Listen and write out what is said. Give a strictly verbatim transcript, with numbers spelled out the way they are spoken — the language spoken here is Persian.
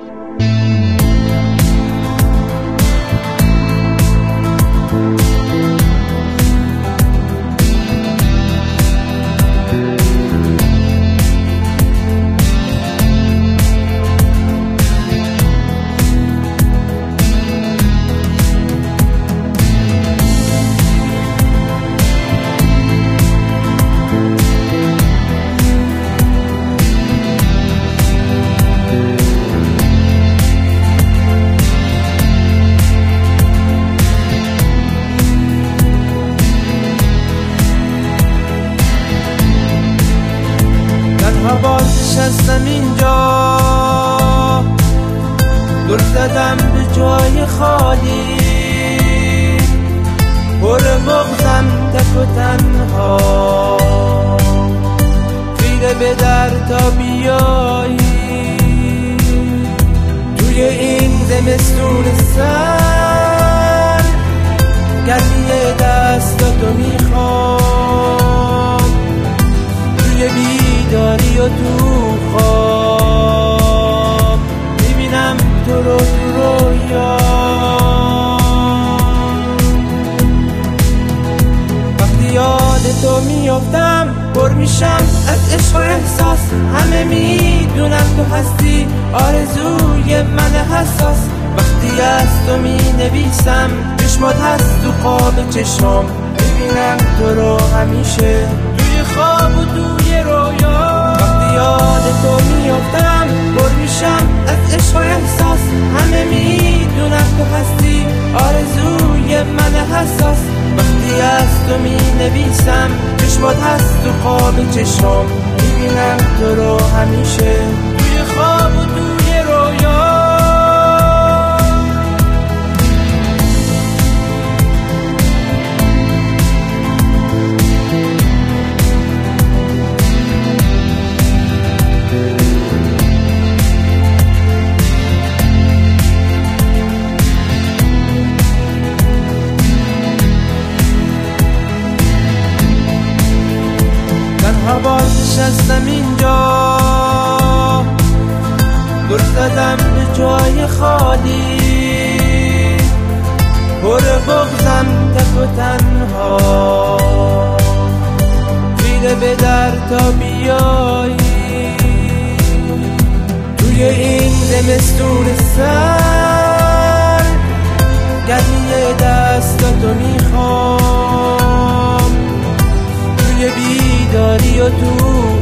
نشستم اینجا دل زدم به جای خالی، پر مغزم تک و تنها، خیره به در تا بیایی توی این زمستون سر، گردی دستاتو میخوام توی بیداری و تو خواب، میبینم تو رو تو رویا. وقتی یاد تو میافتم پر میشم از عشق و احساس، همه میدونم تو هستی آرزوی من حساس. وقتی از تو مینویسم چشمات هست تو خواب چشم، میبینم تو رو همیشه توی خواب و توی رویا. وقتی یاد تو میافتم پر میشم از عشق و احساس، همه میدونم تو هستی آرزوی من حساس. وقتی از تو مینویسم چشمات هست تو خواب چشم، میبینم تو رو همیشه توی خواب و توی رویا. باز نشستم اینجا دل زدم به جای خالی، پر بغزم تک و تنها، خیره به در تا بیایی توی این زمستون سر، گردی دستاتو میخوام توی بیداری و تو